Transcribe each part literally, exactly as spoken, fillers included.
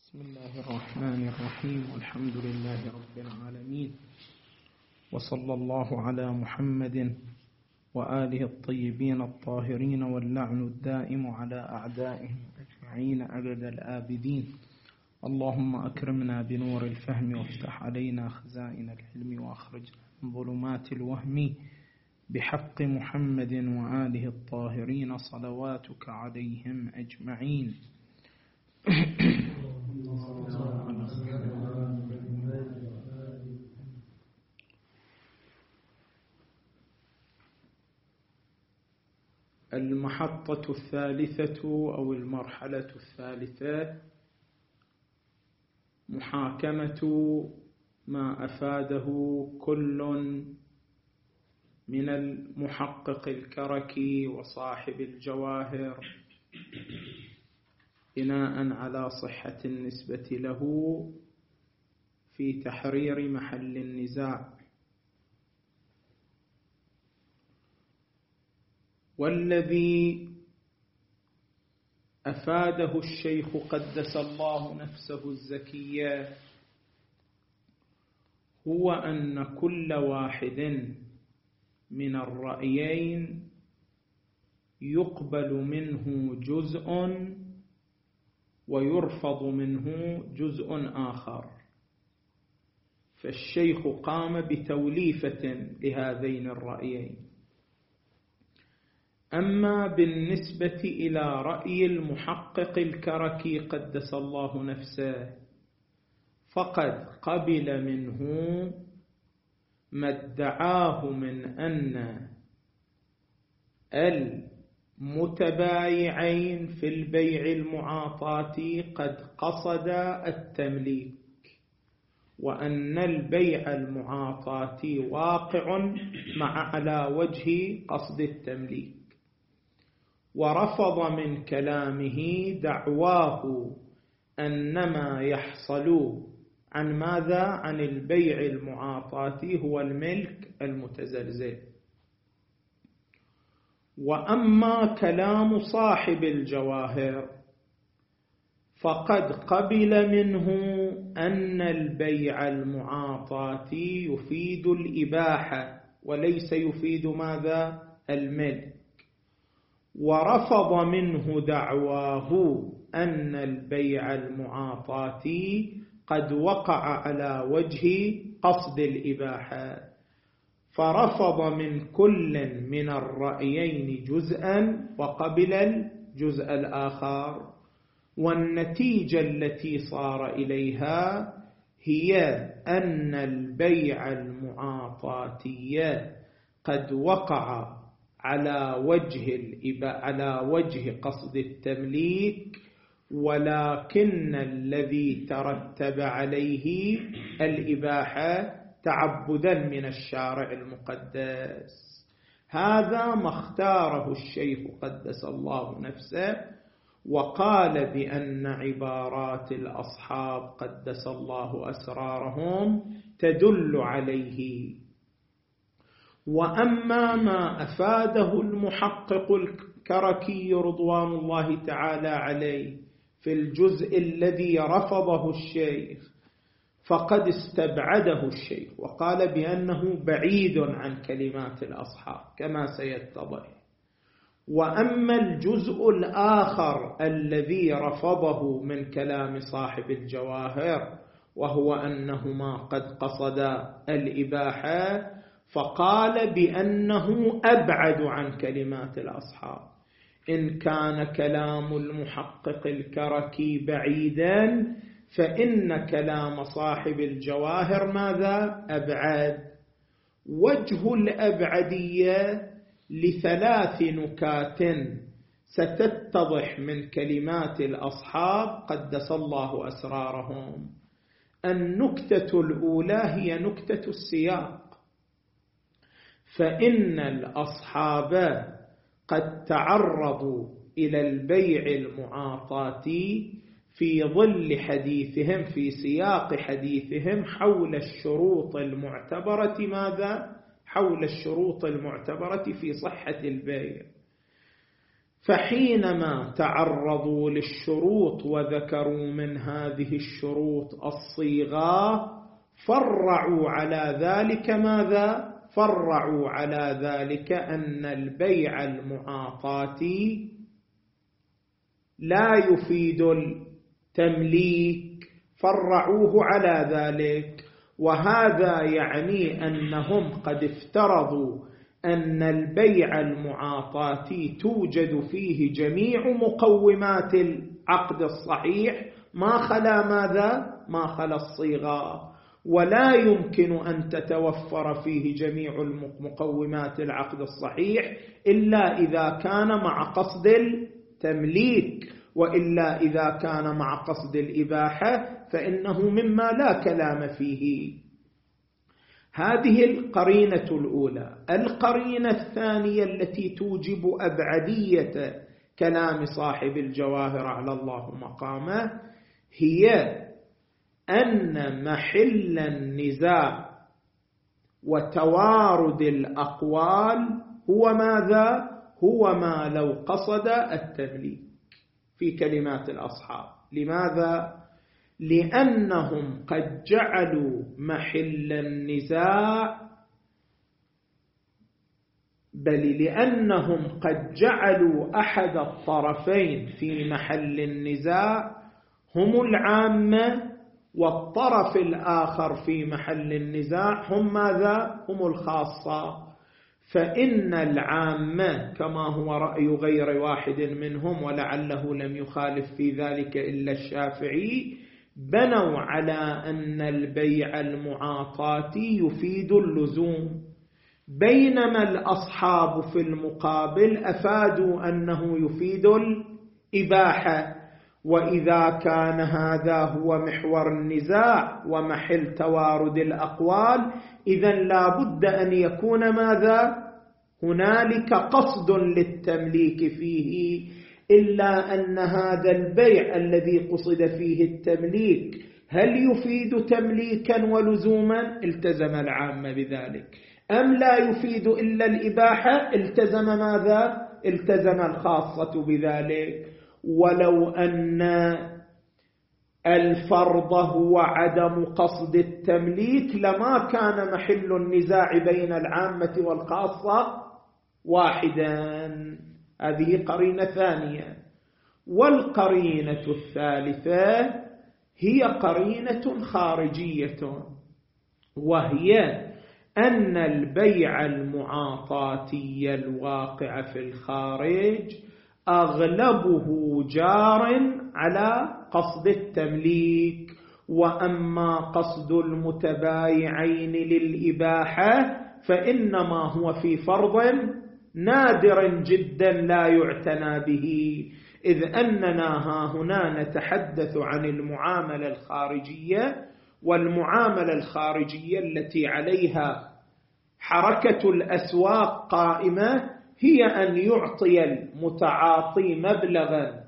بسم الله الرحمن الرحيم، والحمد لله رب العالمين، وصلى الله على محمد وآله الطيبين الطاهرين، واللعن الدائم على أعدائهم أجمعين أبد الآبدين. اللهم أكرمنا بنور الفهم، وافتح علينا خزائن العلم، وأخرجنا من ظلمات الوهم بحق محمد وآله الطاهرين، صلواتك عليهم أجمعين. المحطة الثالثة أو المرحلة الثالثة محاكمة ما أفاده كل من المحقق الكركي وصاحب الجواهر بناء على صحة النسبة له في تحرير محل النزاع. والذي أفاده الشيخ قدس الله نفسه الزكية هو أن كل واحد من الرأيين يقبل منه جزء ويرفض منه جزء آخر، فالشيخ قام بتوليفة لهذين الرأيين. أما بالنسبة إلى رأي المحقق الكركي قدس الله نفسه فقد قبل منه ما ادعاه من أن المتبايعين في البيع المعاطاة قد قصدا التمليك، وأن البيع المعاطاة واقع مع على وجه قصد التمليك، ورفض من كلامه دعواه أنما يحصل عن ماذا؟ عن البيع المعاطاة هو الملك المتزلزل. وأما كلام صاحب الجواهر فقد قبل منه أن البيع المعاطاة يفيد الإباحة وليس يفيد ماذا؟ الملك، ورفض منه دعواه أن البيع المعاطاة قد وقع على وجه قصد الإباحة، فرفض من كل من الرأيين جزءا وقبل الجزء الآخر. والنتيجة التي صار إليها هي أن البيع المعاطاتي قد وقع على وجه الإباحة على وجه قصد التمليك، ولكن الذي ترتب عليه الإباحة تعبدا من الشارع المقدس. هذا ما اختاره الشيخ قدس الله نفسه، وقال بأن عبارات الأصحاب قدس الله أسرارهم تدل عليه. وأما ما أفاده المحقق الكركي رضوان الله تعالى عليه في الجزء الذي رفضه الشيخ فقد استبعده الشيخ وقال بأنه بعيد عن كلمات الأصحاب كما سيتضح. وأما الجزء الآخر الذي رفضه من كلام صاحب الجواهر وهو أنهما قد قصدا الإباحة فقال بأنه أبعد عن كلمات الأصحاب. إن كان كلام المحقق الكركي بعيدا فإن كلام صاحب الجواهر ماذا؟ أبعد. وجه الأبعدية لثلاث نكات ستتضح من كلمات الأصحاب قدس الله أسرارهم. النكتة الأولى هي نكتة السياق، فإن الأصحاب قد تعرضوا إلى البيع المعاطاة في ظل حديثهم في سياق حديثهم حول الشروط المعتبرة ماذا؟ حول الشروط المعتبرة في صحة البيع. فحينما تعرضوا للشروط وذكروا من هذه الشروط الصيغة فرعوا على ذلك ماذا؟ فرعوا على ذلك أن البيع المعاطاتي لا يفيد التمليك، فرعوه على ذلك. وهذا يعني أنهم قد افترضوا أن البيع المعاطاتي توجد فيه جميع مقومات العقد الصحيح ما خلا ماذا؟ ما خلا الصيغة، ولا يمكن أن تتوفر فيه جميع مقومات العقد الصحيح إلا إذا كان مع قصد التمليك، وإلا إذا كان مع قصد الإباحة فإنه مما لا كلام فيه. هذه القرينة الأولى. القرينة الثانية التي توجب أبعدية كلام صاحب الجواهر على الله مقامه هي أن محل النزاع وتوارد الأقوال هو ماذا؟ هو ما لو قصد التمليك في كلمات الأصحاب. لماذا؟ لأنهم قد جعلوا محل النزاع بل لأنهم قد جعلوا أحد الطرفين في محل النزاع هم العامة، والطرف الآخر في محل النزاع هم ماذا؟ هم الخاصة. فإن العامة كما هو رأي غير واحد منهم ولعله لم يخالف في ذلك إلا الشافعي بنوا على أن البيع المعاطاتي يفيد اللزوم، بينما الأصحاب في المقابل أفادوا أنه يفيد الإباحة. وإذا كان هذا هو محور النزاع ومحل توارد الأقوال إذن لا بد أن يكون ماذا؟ هنالك قصد للتمليك فيه، إلا أن هذا البيع الذي قصد فيه التمليك هل يفيد تمليكا ولزوما؟ التزم العامة بذلك، أم لا يفيد إلا الإباحة؟ التزم ماذا؟ التزم الخاصة بذلك. ولو أن الفرض هو عدم قصد التمليك لما كان محل النزاع بين العامة والخاصة واحدا. هذه قرينة ثانية. والقرينة الثالثة هي قرينة خارجية، وهي أن البيع المعاطاتي الواقع في الخارج أغلبه جار على قصد التمليك، وأما قصد المتبايعين للإباحة فإنما هو في فرض نادر جدا لا يعتنى به، إذ أننا ها هنا نتحدث عن المعاملة الخارجية، والمعاملة الخارجية التي عليها حركة الأسواق قائمة هي أن يعطي المتعاطي مبلغا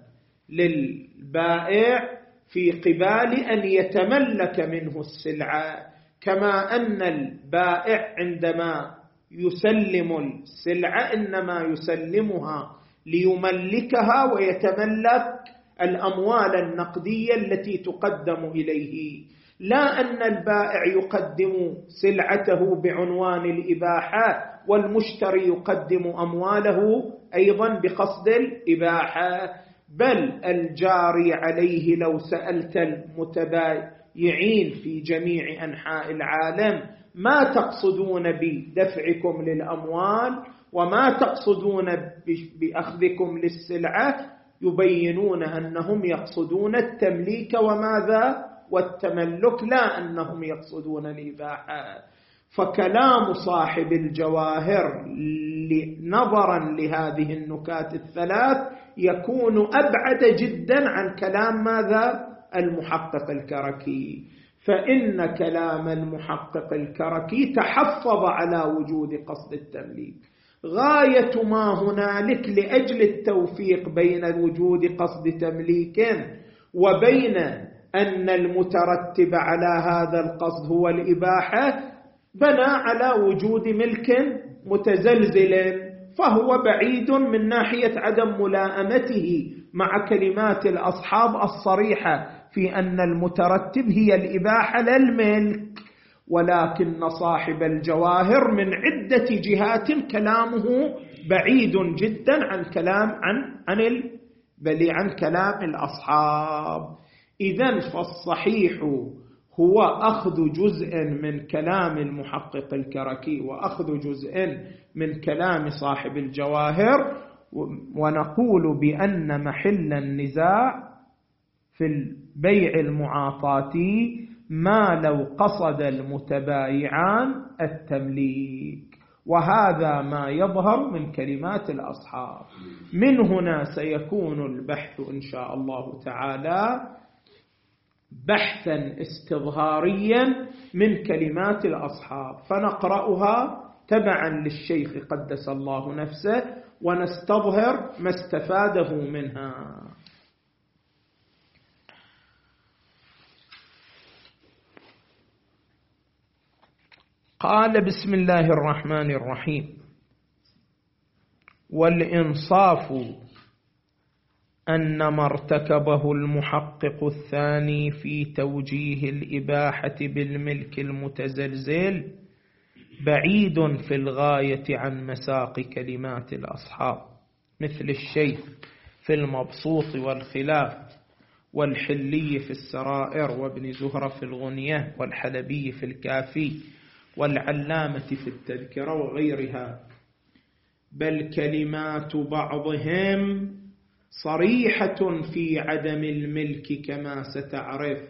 للبائع في قبال أن يتملك منه السلعة، كما أن البائع عندما يسلم السلعة إنما يسلمها ليملكها ويتملك الأموال النقدية التي تقدم إليه، لا أن البائع يقدم سلعته بعنوان الإباحة والمشتري يقدم أمواله أيضا بقصد الإباحة. بل الجاري عليه لو سألت المتبايعين في جميع أنحاء العالم ما تقصدون بدفعكم للأموال وما تقصدون بأخذكم للسلعة، يبينون أنهم يقصدون التمليك وماذا؟ والتملك، لا أنهم يقصدون الإباحة. فكلام صاحب الجواهر نظرا لهذه النكات الثلاث يكون أبعد جدا عن كلام ماذا؟ المحقق الكركي. فإن كلام المحقق الكركي تحفظ على وجود قصد التمليك غاية ما هنالك لأجل التوفيق بين وجود قصد تمليك وبين أن المترتب على هذا القصد هو الإباحة، بنى على وجود ملك متزلزل، فهو بعيد من ناحية عدم ملائمته مع كلمات الأصحاب الصريحة في أن المترتب هي الإباحة للملك، ولكن صاحب الجواهر من عدة جهات كلامه بعيد جدا عن كلام عن عن ال بل عن كلام الأصحاب. إذن فالصحيح هو أخذ جزء من كلام المحقق الكركي وأخذ جزء من كلام صاحب الجواهر، ونقول بأن محل النزاع في البيع المعاطاتي ما لو قصد المتبايعان التمليك، وهذا ما يظهر من كلمات الأصحاب. من هنا سيكون البحث إن شاء الله تعالى بحثا استظهاريا من كلمات الأصحاب، فنقرأها تبعا للشيخ قدس الله نفسه ونستظهر ما استفاده منها. قال: بسم الله الرحمن الرحيم: والإنصاف أن ما ارتكبه المحقق الثاني في توجيه الإباحة بالملك المتزلزل بعيد في الغاية عن مساق كلمات الأصحاب، مثل الشيخ في المبسوط والخلاف، والحلي في السرائر، وابن زهرة في الغنية، والحلبي في الكافي، والعلامة في التذكرة وغيرها، بل كلمات بعضهم صريحة في عدم الملك كما ستعرف،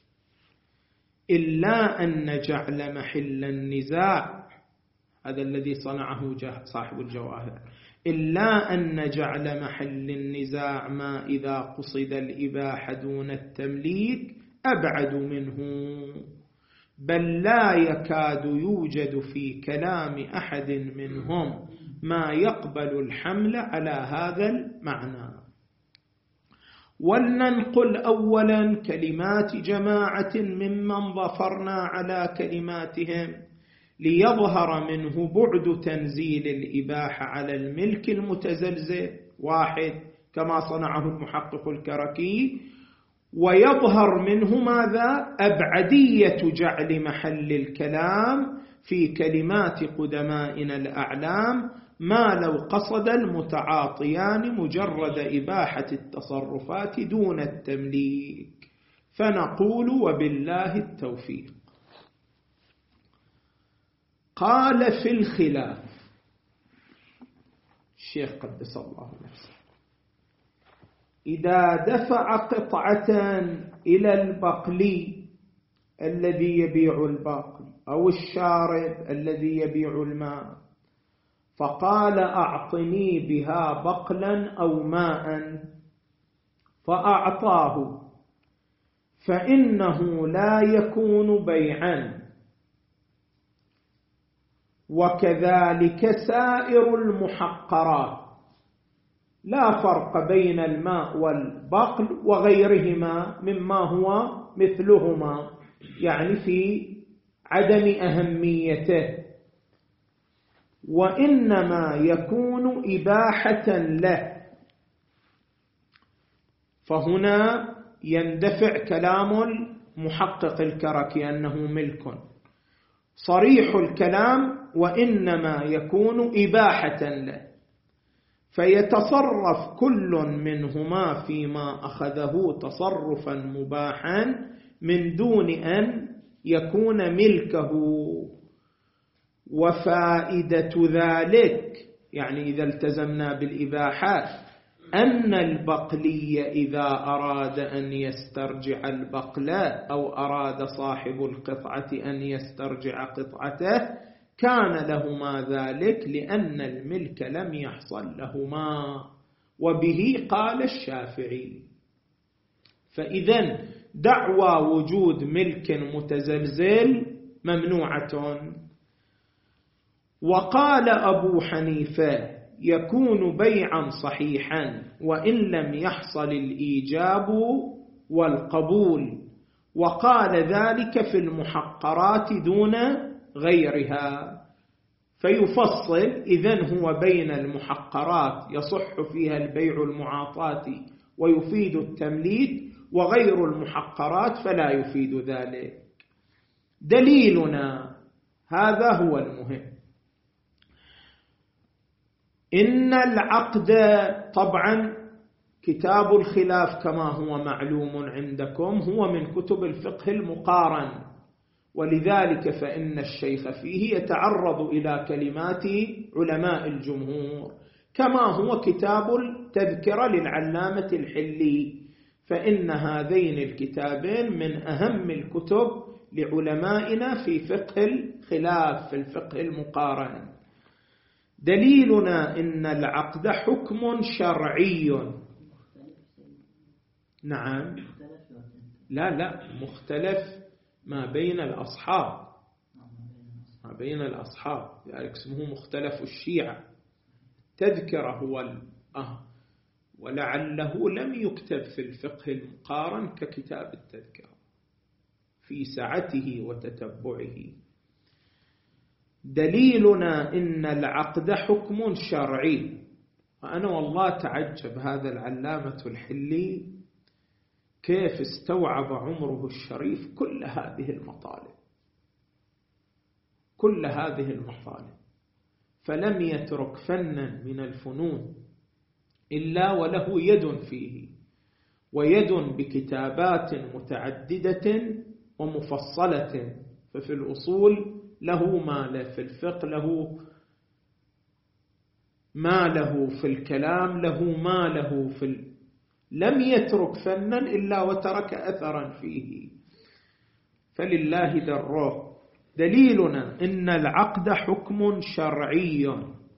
إلا أن جعل محل النزاع، هذا الذي صنعه صاحب الجواهر، إلا أن جعل محل النزاع ما إذا قصد الإباحة دون التمليك أبعد منه، بل لا يكاد يوجد في كلام أحد منهم ما يقبل الحمل على هذا المعنى. ولننقل أولا كلمات جماعة ممن ظفرنا على كلماتهم ليظهر منه بعد تنزيل الإباحة على الملك المتزلزل، واحد كما صنعه المحقق الكركي، ويظهر منه ماذا؟ أبعدية جعل محل الكلام في كلمات قدمائنا الأعلام ما لو قصد المتعاطيان مجرد إباحة التصرفات دون التمليك، فنقول وبالله التوفيق. قال في الخلاف الشيخ قدس الله نفسه: إذا دفع قطعة إلى البقلي الذي يبيع البقل أو الشارب الذي يبيع الماء، فقال: أعطني بها بقلا أو ماء، فأعطاه، فإنه لا يكون بيعا، وكذلك سائر المحقرات، لا فرق بين الماء والبقل وغيرهما مما هو مثلهما، يعني في عدم أهميته، وإنما يكون إباحة له. فهنا يندفع كلام المحقق الكركي أنه ملك صريح الكلام، وإنما يكون إباحة له، فيتصرف كل منهما فيما أخذه تصرفا مباحا من دون أن يكون ملكه. وفائدة ذلك، يعني إذا التزمنا بالإباحات، أن البقلي إذا أراد أن يسترجع البقل أو أراد صاحب القطعة أن يسترجع قطعته كان لهما ذلك، لأن الملك لم يحصل لهما، وبه قال الشافعي. فإذن دعوى وجود ملك متزلزل ممنوعة. وقال أبو حنيفة: يكون بيعا صحيحا وإن لم يحصل الإيجاب والقبول، وقال ذلك في المحقرات دون غيرها. فيفصل إذن هو بين المحقرات يصح فيها البيع المعاطاة ويفيد التمليك، وغير المحقرات فلا يفيد ذلك. دليلنا هذا هو المهم. إن العقد، طبعا كتاب الخلاف كما هو معلوم عندكم هو من كتب الفقه المقارن، ولذلك فإن الشيخ فيه يتعرض إلى كلمات علماء الجمهور، كما هو كتاب التذكرة للعلامة الحلي، فإن هذين الكتابين من أهم الكتب لعلمائنا في فقه الخلاف، في الفقه المقارن. دليلنا إن العقد حكم شرعي. نعم، لا لا مختلف ما بين الأصحاب، ما بين الأصحاب، يعني اسمه مختلف الشيعة. تذكر هو الأه ولعله لم يكتب في الفقه المقارن ككتاب التذكرة في سعته وتتبعه. دليلنا إن العقد حكم شرعي. وأنا والله تعجب هذا العلامة الحلي كيف استوعب عمره الشريف كل هذه المطالب، كل هذه المطالب، فلم يترك فنا من الفنون إلا وله يد فيه، ويد بكتابات متعددة ومفصلة. ففي الأصول له ما له، في الفقه له ما له، في الكلام له ما له، في ال... لم يترك فنا إلا وترك أثرا فيه، فلله دره. دليلنا إن العقد حكم شرعي،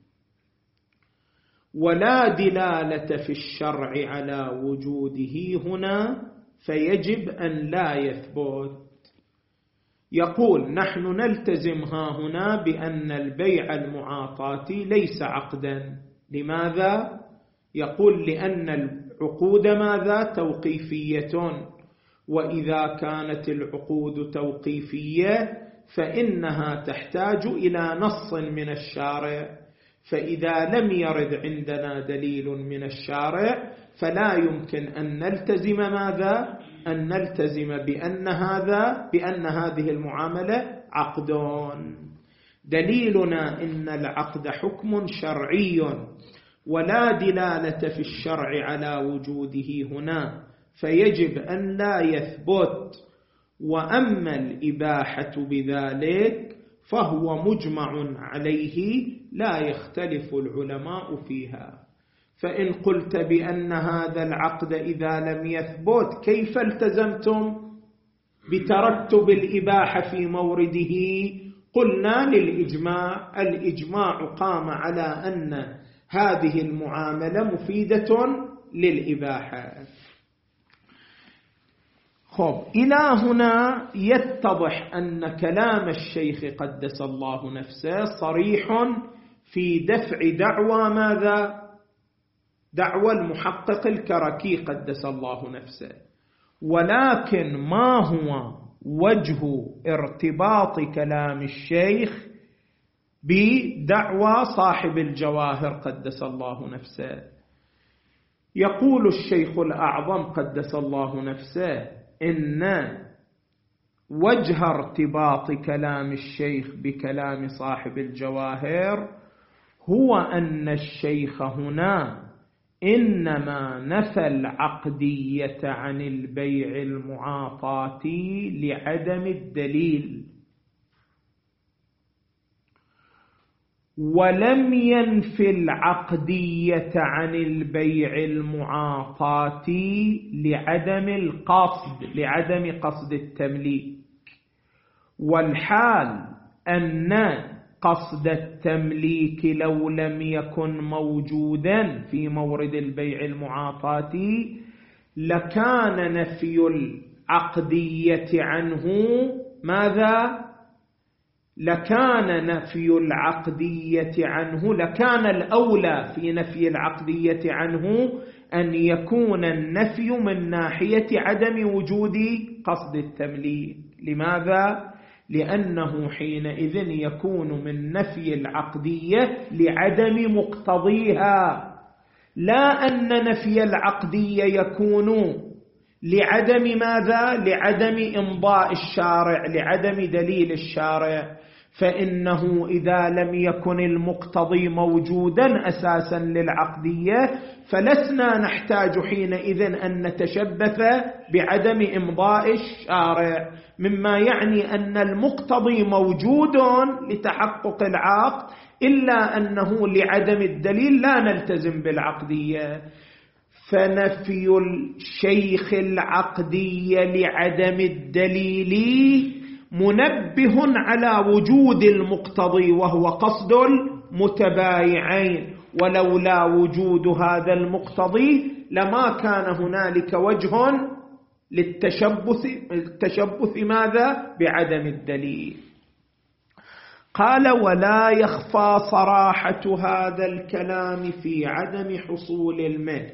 ولا دلالة في الشرع على وجوده هنا، فيجب أن لا يثبت. يقول نحن نلتزم ها هنا بأن البيع المعاطاتي ليس عقدا. لماذا؟ يقول لأن العقود ماذا؟ توقيفية، وإذا كانت العقود توقيفية فإنها تحتاج إلى نص من الشارع، فإذا لم يرد عندنا دليل من الشارع فلا يمكن أن نلتزم ماذا؟ أن نلتزم بأن هذا بأن هذه المعاملة عقد. دليلنا إن العقد حكم شرعي، ولا دلالة في الشرع على وجوده هنا، فيجب أن لا يثبت. وأما الإباحة بذلك فهو مجمع عليه، لا يختلف العلماء فيها. فإن قلت بأن هذا العقد إذا لم يثبت كيف التزمتم بترتب الإباحة في مورده؟ قلنا للإجماع، الإجماع قام على أن هذه المعاملة مفيدة للإباحة. خب، إلى هنا يتضح أن كلام الشيخ قدس الله نفسه صريح في دفع دعوى ماذا؟ دعوى المحقق الكركي قدس الله نفسه. ولكن ما هو وجه ارتباط كلام الشيخ بدعوى صاحب الجواهر قدس الله نفسه؟ يقول الشيخ الأعظم قدس الله نفسه إن وجه ارتباط كلام الشيخ بكلام صاحب الجواهر هو أن الشيخ هنا إنما نفى العقدية عن البيع المعاطاتي لعدم الدليل، ولم ينفي العقدية عن البيع المعاطاتي لعدم القصد، لعدم قصد التمليك. والحال أن قصد التمليك لو لم يكن موجودا في مورد البيع المعاطاتي لكان نفي العقدية عنه ماذا؟ لكان نفي العقدية عنه لكان الأولى في نفي العقدية عنه أن يكون النفي من ناحية عدم وجود قصد التمليك. لماذا؟ لأنه حينئذ يكون من نفي العقدية لعدم مقتضيها، لا أن نفي العقدية يكون لعدم ماذا؟ لعدم إمضاء الشارع، لعدم دليل الشارع. فإنه إذا لم يكن المقتضي موجودا أساسا للعقدية فلسنا نحتاج حينئذ أن نتشبث بعدم إمضاء الشارع، مما يعني أن المقتضي موجود لتحقق العقد، إلا أنه لعدم الدليل لا نلتزم بالعقدية. فنفي الشيخ العقدية لعدم الدليل منبه على وجود المقتضي وهو قصد المتبايعين، ولولا وجود هذا المقتضي لما كان هنالك وجه للتشبث التشبث ماذا؟ بعدم الدليل. قال: ولا يخفى صراحة هذا الكلام في عدم حصول الملك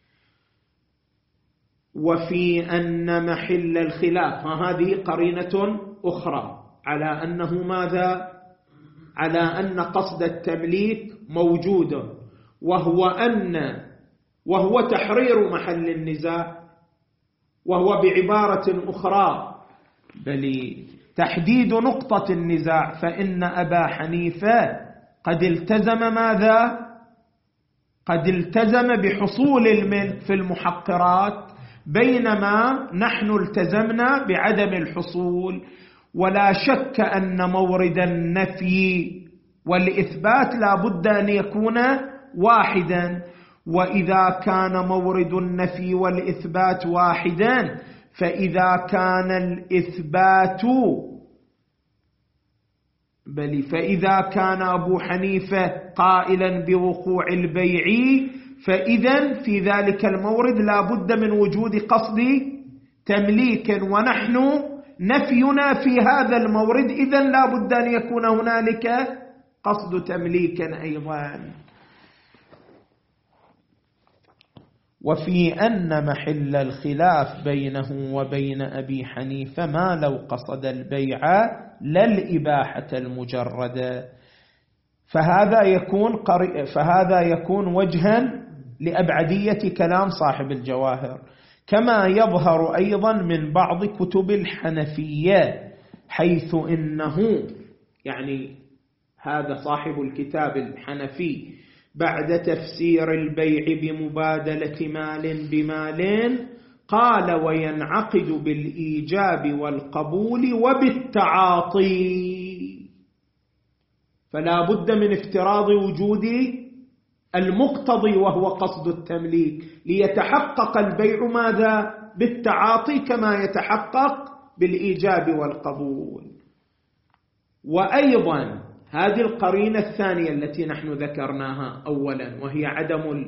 وفي أن محل الخلاف. هذه قرينة أخرى على أنه ماذا؟ على أن قصد التمليك موجود، وهو أن وهو تحرير محل النزاع، وهو بعبارة أخرى بل تحديد نقطة النزاع. فإن أبا حنيفة قد التزم ماذا؟ قد التزم بحصول الملك في المحقرات، بينما نحن التزمنا بعدم الحصول. ولا شك أن مورد النفي والإثبات لا بد أن يكون واحدا، وإذا كان مورد النفي والإثبات واحدا فإذا كان الإثبات بل فإذا كان أبو حنيفة قائلا بوقوع البيع فإذا في ذلك المورد لا بد من وجود قصد تمليك، ونحن نفينا في هذا المورد إذن لا بد أن يكون هنالك قصد تمليك أيضا. وفي أن محل الخلاف بينه وبين أبي حنيفة ما لو قصد البيع لا الإباحة المجردة، فهذا يكون قري... فهذا يكون وجها لأبعدية كلام صاحب الجواهر، كما يظهر أيضا من بعض كتب الحنفية، حيث إنه يعني هذا صاحب الكتاب الحنفي بعد تفسير البيع بمبادلة مال بمال قال: وينعقد بالإيجاب والقبول وبالتعاطي. فلا بد من افتراض وجود المقتضي وهو قصد التمليك ليتحقق البيع ماذا؟ بالتعاطي، كما يتحقق بالإيجاب والقبول. وأيضا هذه القرينة الثانية التي نحن ذكرناها أولا، وهي عدم ال...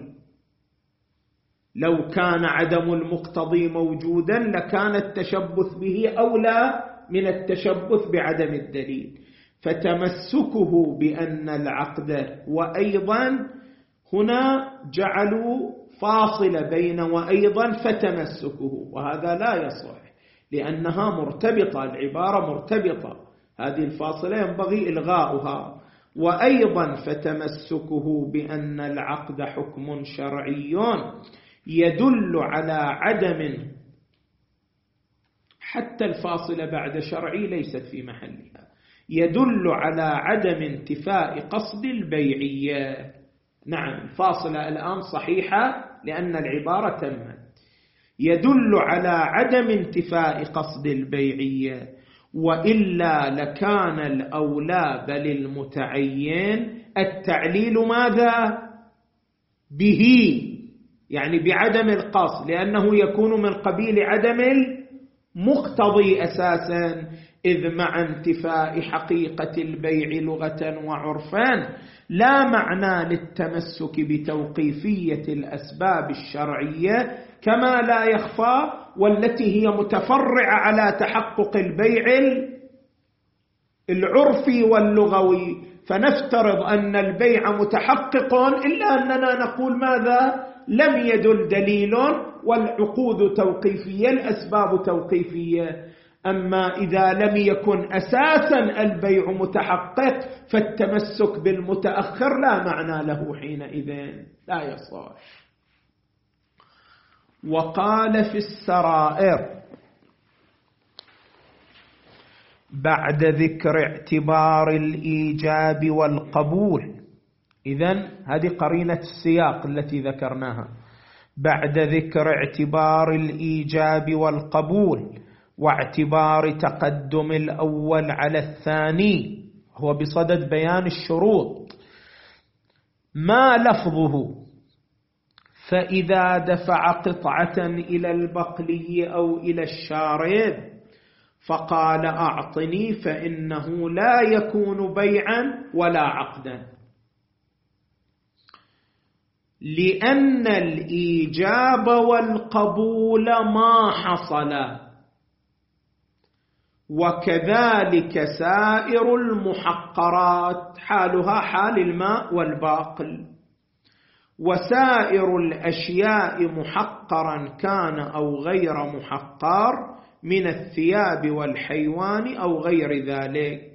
لو كان عدم المقتضي موجودا لكان التشبث به أولى من التشبث بعدم الدليل، فتمسكه بأن العقد. وأيضا هنا جعلوا فاصلة بين وأيضا فتمسكه، وهذا لا يصح لأنها مرتبطة، العبارة مرتبطة، هذه الفاصلة ينبغي إلغاؤها. وأيضا فتمسكه بأن العقد حكم شرعي يدل على عدم، حتى الفاصلة بعد شرعي ليست في محلها، يدل على عدم انتفاء قصد البيعية. نعم الفاصلة الآن صحيحة لأن العبارة تمت، يدل على عدم انتفاء قصد البيعية، وإلا لكان الأولى بل المتعين التعليل ماذا؟ به، يعني بعدم القصد، لأنه يكون من قبيل عدم المقتضي أساسا، إذ مع انتفاء حقيقة البيع لغة وعرفا لا معنى للتمسك بتوقيفية الأسباب الشرعية، كما لا يخفى والتي هي متفرعة على تحقق البيع العرفي واللغوي. فنفترض أن البيع متحقق إلا أننا نقول ماذا؟ لم يدل دليل، والعقود توقيفية، الأسباب توقيفية. أما إذا لم يكن أساسا البيع متحقق فالتمسك بالمتأخر لا معنى له حينئذ، لا يصح. وقال في السرائر بعد ذكر اعتبار الإيجاب والقبول، إذن هذه قرينة السياق التي ذكرناها، بعد ذكر اعتبار الإيجاب والقبول واعتبار تقدم الأول على الثاني، هو بصدد بيان الشروط، ما لفظه فإذا دفع قطعة إلى البقلي أو إلى الشارد فقال أعطني فإنه لا يكون بيعا ولا عقدا، لأن الإيجاب والقبول ما حصل، وكذلك سائر المحقرات حالها حال الماء والباقل، وسائر الأشياء محقرا كان أو غير محقر من الثياب والحيوان أو غير ذلك.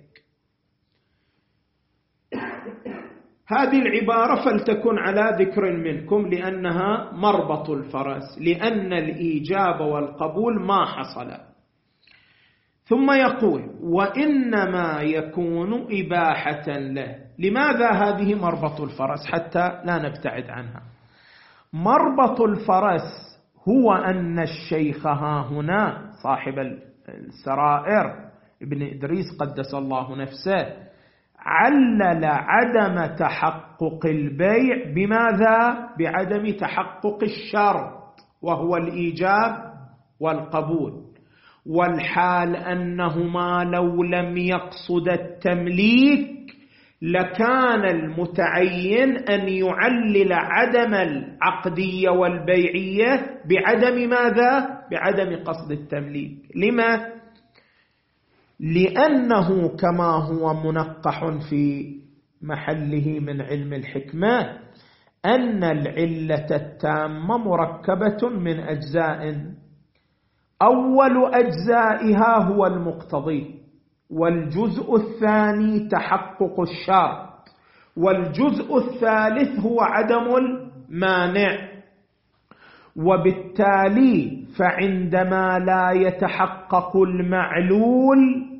هذه العبارة فلتكن على ذكر منكم لأنها مربط الفرس، لأن الإيجاب والقبول ما حصل. ثم يقول وإنما يكون إباحة له. لماذا هذه مربط الفرس حتى لا نبتعد عنها؟ مربط الفرس هو أن الشيخ ها هنا صاحب السرائر ابن إدريس قدس الله نفسه علل عدم تحقق البيع بماذا؟ بعدم تحقق الشرط وهو الإيجاب والقبول، والحال أنهما لو لم يقصد التمليك لكان المتعين أن يعلل عدم العقدية والبيعية بعدم ماذا؟ بعدم قصد التمليك. لما؟ لأنه كما هو منقح في محله من علم الحكمة أن العلة التامة مركبة من أجزاء، أول أجزائها هو المقتضي، والجزء الثاني تحقق الشرط، والجزء الثالث هو عدم المانع. وبالتالي فعندما لا يتحقق المعلول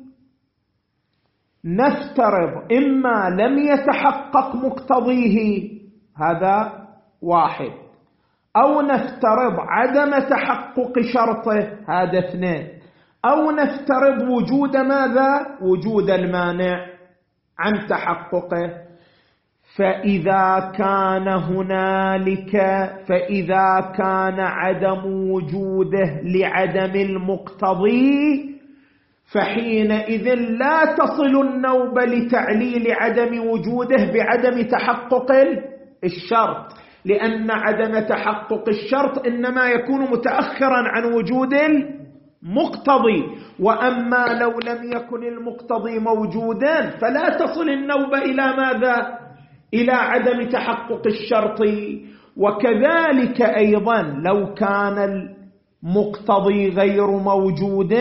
نفترض إما لم يتحقق مقتضيه، هذا واحد، أو نفترض عدم تحقق شرطه، هذا اثنين، أو نفترض وجود ماذا؟ وجود المانع عن تحققه. فإذا كان هنالك فإذا كان عدم وجوده لعدم المقتضي فحينئذ لا تصل النوبة لتعليل عدم وجوده بعدم تحقق الشرط، لأن عدم تحقق الشرط إنما يكون متأخرا عن وجود المقتضي، وأما لو لم يكن المقتضي موجودا فلا تصل النوبة إلى ماذا؟ إلى عدم تحقق الشرط. وكذلك أيضا لو كان المقتضي غير موجود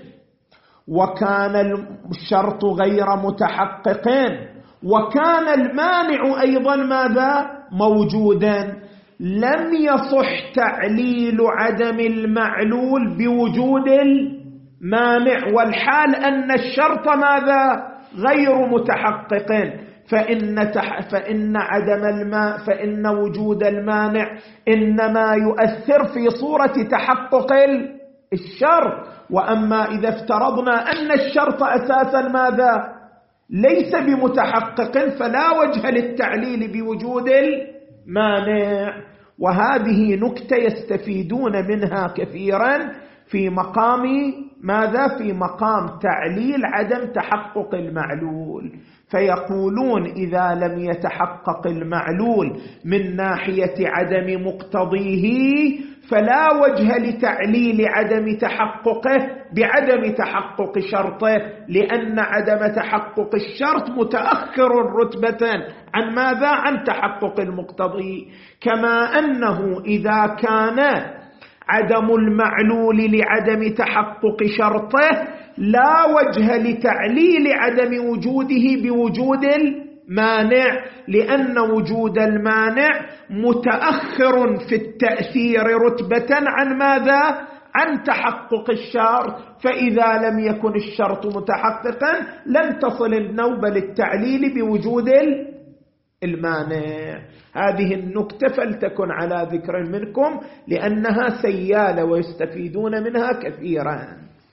وكان الشرط غير متحقق وكان المانع أيضا ماذا؟ موجودا، لم يصح تعليل عدم المعلول بوجود المانع، والحال أن الشرط ماذا؟ غير متحقق، فإن, تح فإن عدم الماء فإن وجود المانع إنما يؤثر في صورة تحقق الشرط. وأما إذا افترضنا أن الشرط أساسا ماذا؟ ليس بمتحقق فلا وجه للتعليل بوجود المانع. وهذه نكتة يستفيدون منها كثيرا في مقام ماذا؟ في مقام تعليل عدم تحقق المعلول، فيقولون إذا لم يتحقق المعلول من ناحية عدم مقتضيه فلا وجه لتعليل عدم تحققه بعدم تحقق شرطه، لأن عدم تحقق الشرط متأخر رتبة عن ماذا؟ عن تحقق المقتضي. كما أنه إذا كان عدم المعلول لعدم تحقق شرطه لا وجه لتعليل عدم وجوده بوجود المانع، لأن وجود المانع متأخر في التأثير رتبة عن ماذا؟ عن تحقق الشرط، فإذا لم يكن الشرط متحققا لن تصل النوبة للتعليل بوجود المانع. هذه النكتة فلتكن على ذكر منكم لأنها سيالة ويستفيدون منها كثيرا.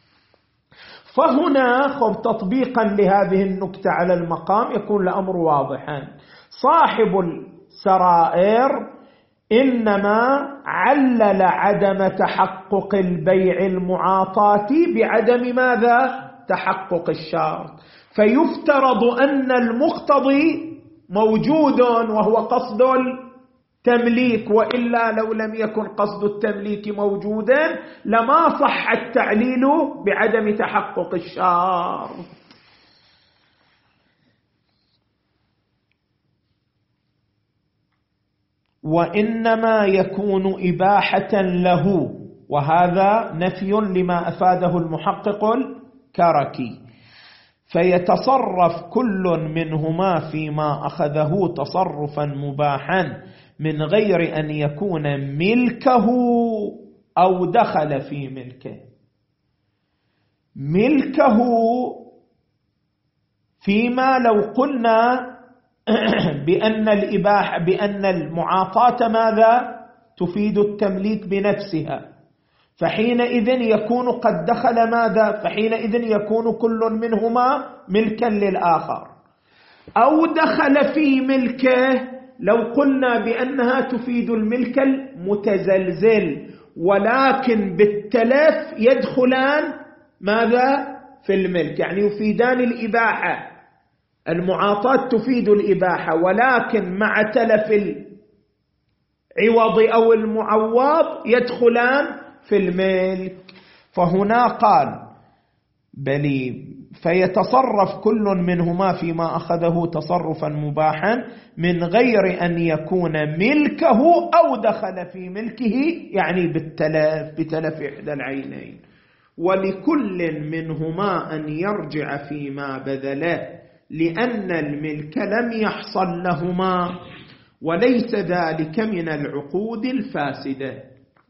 فهنا خب تطبيقا لهذه النكتة على المقام يكون الأمر واضحا. صاحب السرائر إنما علل عدم تحقق البيع المعاطاة بعدم ماذا؟ تحقق الشرط، فيفترض أن المقتضي موجود وهو قصد التمليك، وإلا لو لم يكن قصد التمليك موجودا لما صح التعليل بعدم تحقق الشرط. وإنما يكون إباحة له، وهذا نفي لما أفاده المحقق الكركي، فيتصرف كل منهما فيما أخذه تصرفا مباحا من غير أن يكون ملكه أو دخل في ملكه. ملكه فيما لو قلنا بأن الإباحة بأن المعاطاة ماذا؟ تفيد التمليك بنفسها، فحينئذ يكون قد دخل ماذا؟ فحينئذ يكون كل منهما ملكا للآخر. أو دخل في ملكه لو قلنا بأنها تفيد الملك المتزلزل، ولكن بالتلف يدخلان ماذا؟ في الملك، يعني يفيدان الإباحة. المعاطاة تفيد الإباحة، ولكن مع تلف العوض أو المعوض يدخلان في الملك. فهنا قال بلي فيتصرف كل منهما فيما أخذه تصرفا مباحا من غير أن يكون ملكه أو دخل في ملكه، يعني بالتلف بتلف إحدى العينين. ولكل منهما أن يرجع فيما بذله، لأن الملك لم يحصل لهما، وليس ذلك من العقود الفاسدة،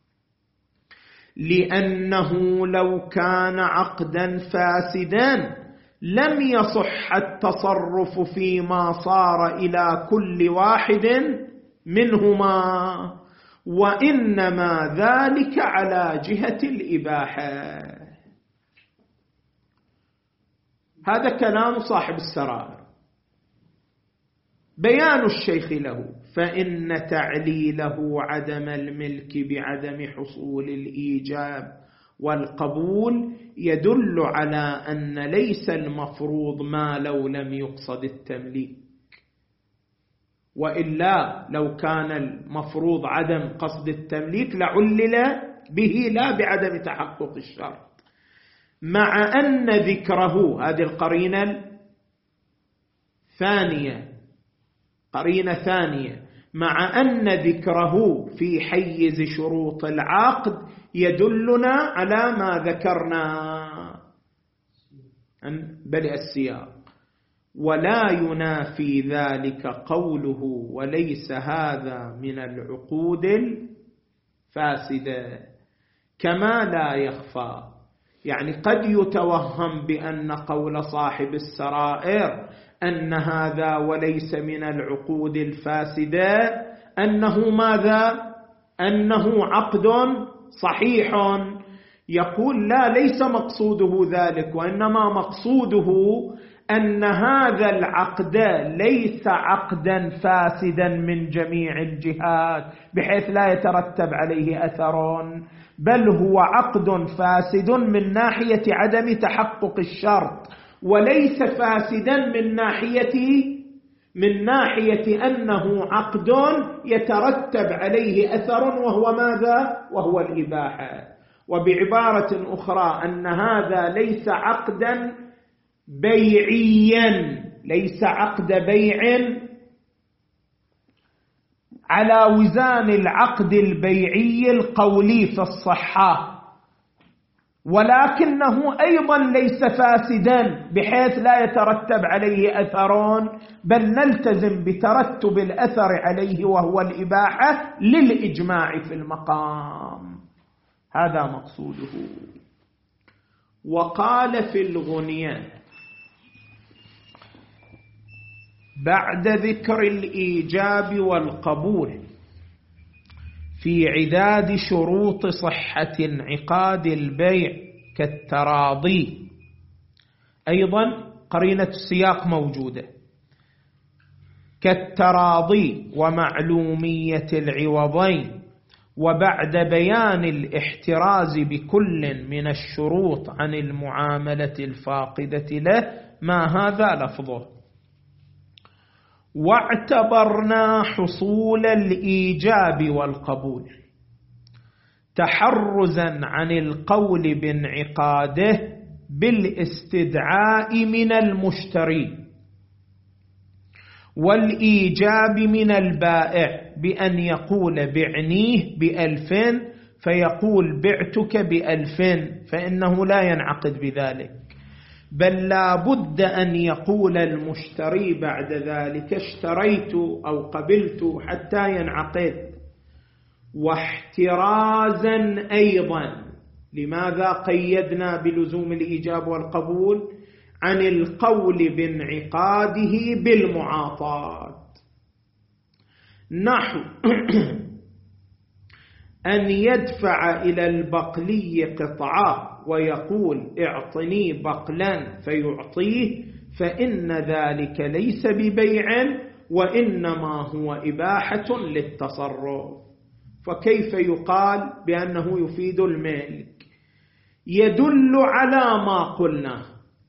لأنه لو كان عقدا فاسدا لم يصح التصرف فيما صار إلى كل واحد منهما، وإنما ذلك على جهة الإباحة. هذا كلام صاحب السرائر. بيان الشيخ له: فإن تعليله عدم الملك بعدم حصول الإيجاب والقبول يدل على أن ليس المفروض ما لو لم يقصد التمليك، وإلا لو كان المفروض عدم قصد التمليك لعلل به لا بعدم تحقق الشرط، مع أن ذكره، هذه القرينة ثانية، قرينة ثانية، مع أن ذكره في حيز شروط العقد يدلنا على ما ذكرنا بل السياق، ولا ينافي ذلك قوله وليس هذا من العقود الفاسدة، كما لا يخفى. يعني قد يتوهم بأن قول صاحب السرائر أن هذا وليس من العقود الفاسدة أنه ماذا؟ أنه عقد صحيح. يقول لا، ليس مقصوده ذلك، وإنما مقصوده أن هذا العقد ليس عقدا فاسدا من جميع الجهات بحيث لا يترتب عليه أثر، بل هو عقد فاسد من ناحية عدم تحقق الشرط، وليس فاسدا من ناحية من ناحية أنه عقد يترتب عليه أثر، وهو ماذا؟ وهو الإباحة. وبعبارة أخرى أن هذا ليس عقدا بيعيا، ليس عقد بيع على وزان العقد البيعي القولي في الصحة، ولكنه أيضا ليس فاسدا بحيث لا يترتب عليه أثرون، بل نلتزم بترتب الأثر عليه وهو الإباحة للإجماع في المقام. هذا مقصوده. وقال في الغنية بعد ذكر الإيجاب والقبول في عداد شروط صحة انعقاد البيع كالتراضي، أيضا قرينة السياق موجودة، كالتراضي ومعلومية العوضين، وبعد بيان الاحتراز بكل من الشروط عن المعاملة الفاقدة له ما هذا لفظه. واعتبرنا حصول الإيجاب والقبول تحرزا عن القول بانعقاده بالاستدعاء من المشتري، والإيجاب من البائع بأن يقول بعنيه بألفين فيقول بعتك بألفين، فإنه لا ينعقد بذلك، بل لا بد أن يقول المشتري بعد ذلك اشتريت أو قبلت حتى ينعقد. واحترازا أيضا، لماذا قيدنا بلزوم الإيجاب والقبول؟ عن القول بانعقاده بالمعاطاة، نحو أن يدفع إلى البقلي قطعة ويقول اعطني بقلا فيعطيه، فإن ذلك ليس ببيع وإنما هو إباحة للتصرف. فكيف يقال بأنه يفيد الملك؟ يدل على ما قلنا.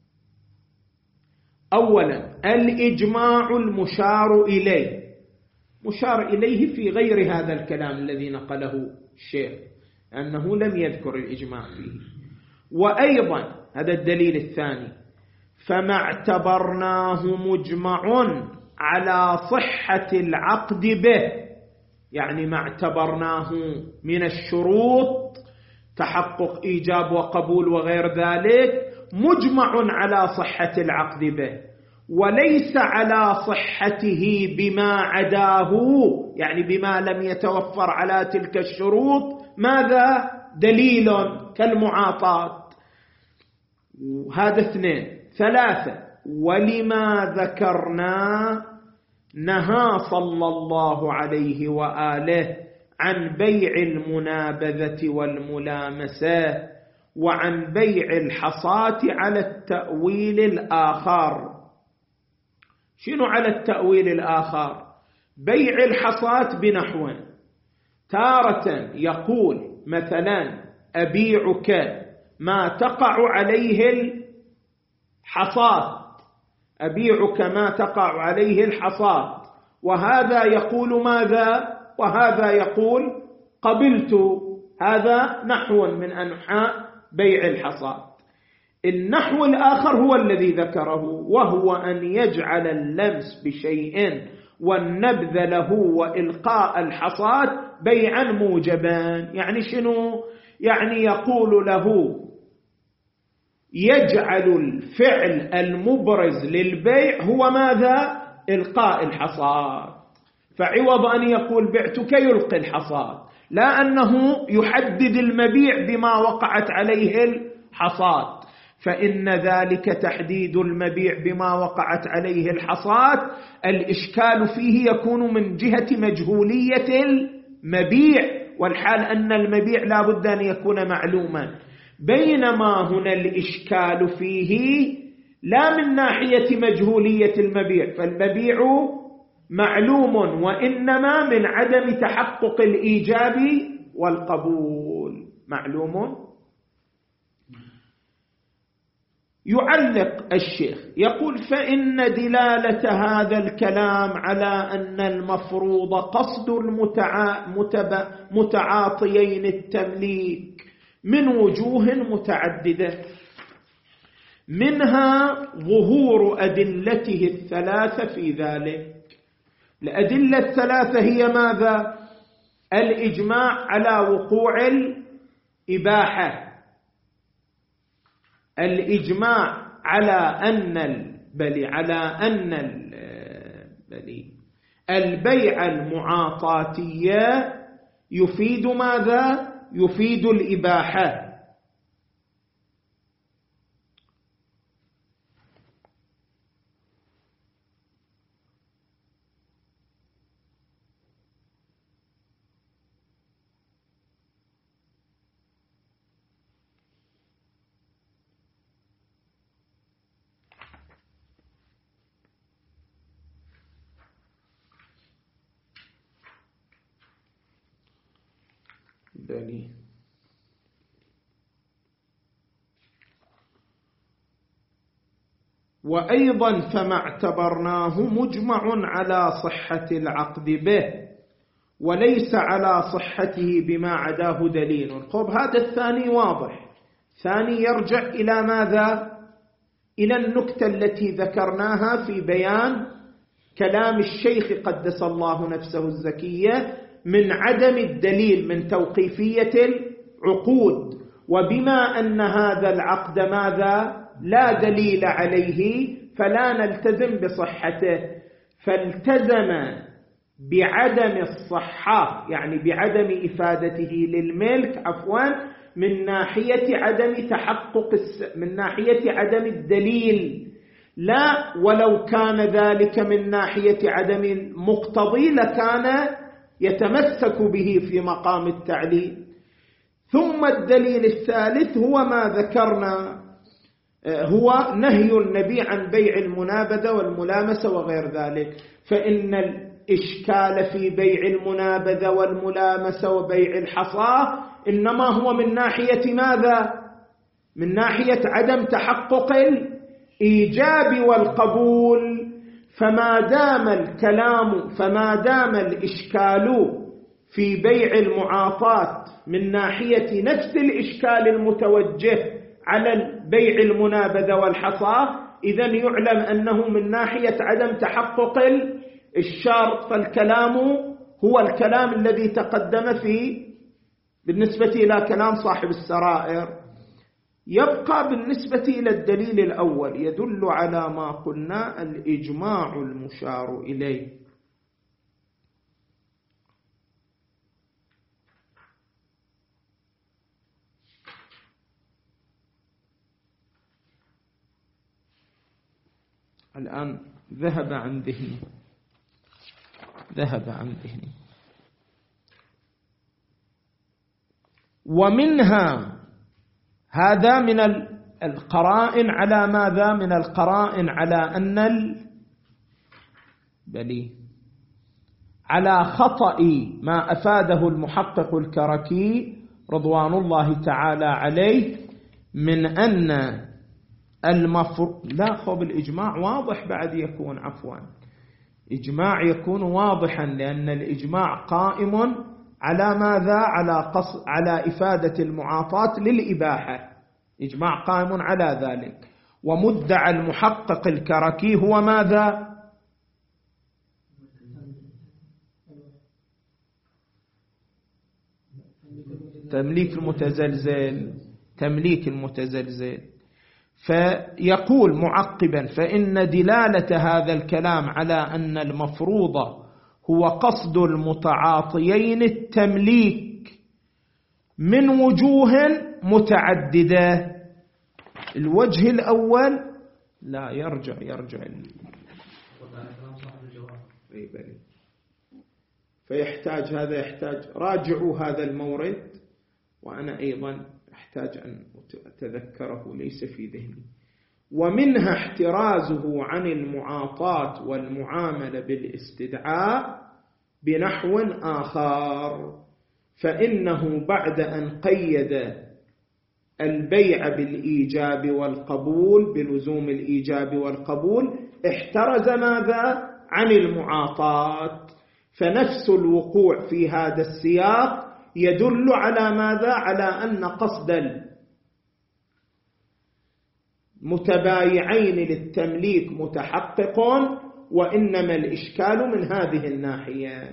أولا الإجماع المشار إليه، مشار إليه في غير هذا الكلام الذي نقله الشيخ، أنه لم يذكر الإجماع فيه. وأيضا هذا الدليل الثاني، فما اعتبرناه مجمع على صحة العقد به، يعني ما اعتبرناه من الشروط تحقق إيجاب وقبول وغير ذلك مجمع على صحة العقد به، وليس على صحته بما عداه، يعني بما لم يتوفر على تلك الشروط ماذا؟ دليل كالمعاطاة. هذا اثنين. ثلاثة، ولما ذكرنا نهى صلى الله عليه وآله عن بيع المنابذة والملامسة، وعن بيع الحصاة على التأويل الآخر. شنو على التأويل الآخر؟ بيع الحصاة بنحو، تارة يقول مثلا أبيعك ما تقع عليه الحصاة، أبيعك ما تقع عليه الحصاة، وهذا يقول ماذا؟ وهذا يقول قبلت. هذا نحو من أنحاء بيع الحصاة. النحو الآخر هو الذي ذكره، وهو أن يجعل اللمس بشيء والنبذ له وإلقاء الحصاة بيعا موجبا. يعني شنو؟ يعني يقول له يجعل الفعل المبرز للبيع هو ماذا؟ إلقاء الحصاة، فعوض أن يقول بعتك يلقي الحصاة، لا أنه يحدد المبيع بما وقعت عليه الحصاة، فإن ذلك تحديد المبيع بما وقعت عليه الحصاة الإشكال فيه يكون من جهة مجهولية المبيع، والحال أن المبيع لا بد أن يكون معلوما، بينما هنا الإشكال فيه لا من ناحية مجهولية المبيع، فالمبيع معلوم، وإنما من عدم تحقق الإيجاب والقبول معلوم. يعلق الشيخ يقول فإن دلالة هذا الكلام على أن المفروض قصد المتعا... متب... متعاطيين التمليك من وجوه متعددة، منها ظهور أدلته الثلاثة في ذلك. الأدلة الثلاثة هي ماذا؟ الإجماع على وقوع الإباحة، الإجماع على أن البلي على أن البلي البيع المعاطاتية يفيد ماذا؟ يفيد الإباحة. بلي وأيضا فما اعتبرناه مجمع على صحة العقد به وليس على صحته بما عداه دليل. طب هذا الثاني واضح، ثاني يرجع إلى ماذا؟ إلى النكتة التي ذكرناها في بيان كلام الشيخ قدس الله نفسه الزكية من عدم الدليل من توقيفية العقود، وبما أن هذا العقد ماذا؟ لا دليل عليه فلا نلتزم بصحته، فالتزم بعدم الصحة يعني بعدم إفادته للملك عفوا من ناحية عدم تحقق من ناحية عدم الدليل، لا ولو كان ذلك من ناحية عدم المقتضي لكان يتمسك به في مقام التعليل. ثم الدليل الثالث هو ما ذكرنا، هو نهي النبي عن بيع المنابذة والملامسة وغير ذلك، فإن الإشكال في بيع المنابذة والملامسة وبيع الحصى إنما هو من ناحية ماذا؟ من ناحية عدم تحقق الإيجاب والقبول. فما دام الكلام فما دام الإشكال في بيع المعاطاة من ناحية نفس الإشكال المتوجه على بيع المنابذة والحصى، إذن يعلم أنه من ناحية عدم تحقق الشرط، فالكلام هو الكلام الذي تقدم فيه بالنسبة إلى كلام صاحب السرائر. يبقى بالنسبة إلى الدليل الأول يدل على ما قلنا الإجماع المشار إليه. الآن ذهب عن ذهني ذهب عن ذهني ومنها هذا من القرائن على ماذا؟ من القرائن على أن بلي على خطأ ما أفاده المحقق الكركي رضوان الله تعالى عليه من أن المفروض لا خب الإجماع واضح بعد يكون عفوا إجماع يكون واضحا، لأن الإجماع قائم على ماذا؟ على قص على إفادة المعاطاة للإباحة، إجماع قائم على ذلك. ومدعى المحقق الكركي هو ماذا؟ تمليك المتزلزل تمليك المتزلزل. فيقول معقبا: فإن دلالة هذا الكلام على أن المفروض هو قصد المتعاطيين التمليك من وجوه متعددة. الوجه الأول لا يرجع يرجع فيحتاج هذا يحتاج راجعوا هذا المورد، وأنا أيضا أحتاج أن أتذكره ليس في ذهني. ومنها احترازه عن المعاطاة والمعاملة بالاستدعاء بنحو آخر، فإنه بعد أن قيد البيع بالإيجاب والقبول بلزوم الإيجاب والقبول احترز ماذا؟ عن المعاطاة. فنفس الوقوع في هذا السياق يدل على ماذا؟ على أن قصد المتبايعين للتمليك متحقق، وإنما الإشكال من هذه الناحية.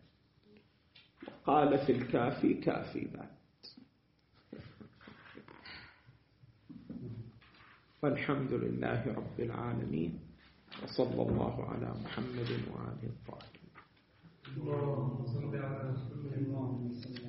قال في الكافي كافي بعد والحمد لله رب العالمين، وصلى الله على محمد وآله الطاهرين.